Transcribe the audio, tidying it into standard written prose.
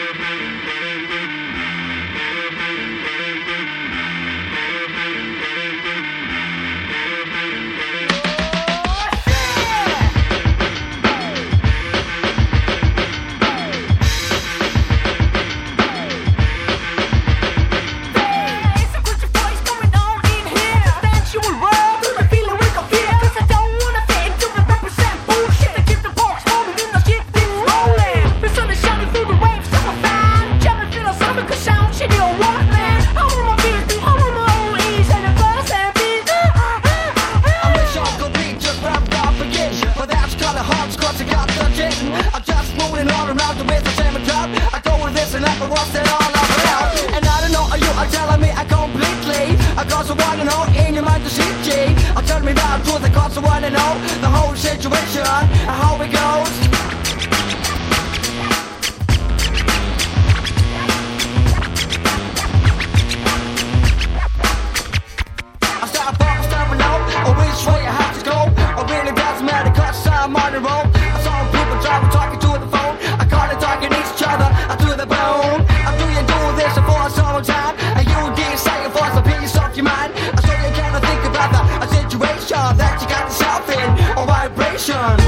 I'm just moving all around the with the same job. I go with this and I what's it all about. And I don't know, you are telling me I completely. I got so wanna know in your mind to see G. I'll tell me about truth, I got so wanna know the whole situation and how it goes. I start below, or which way I have to go. Or really doesn't matter, cause I'm on the road. I saw people driving, talking to the phone. I call it talking each other, I do the bone. I do you do this for some time, and you decide for some peace of your mind. I saw you kinda think about the situation that you got yourself in, or vibration.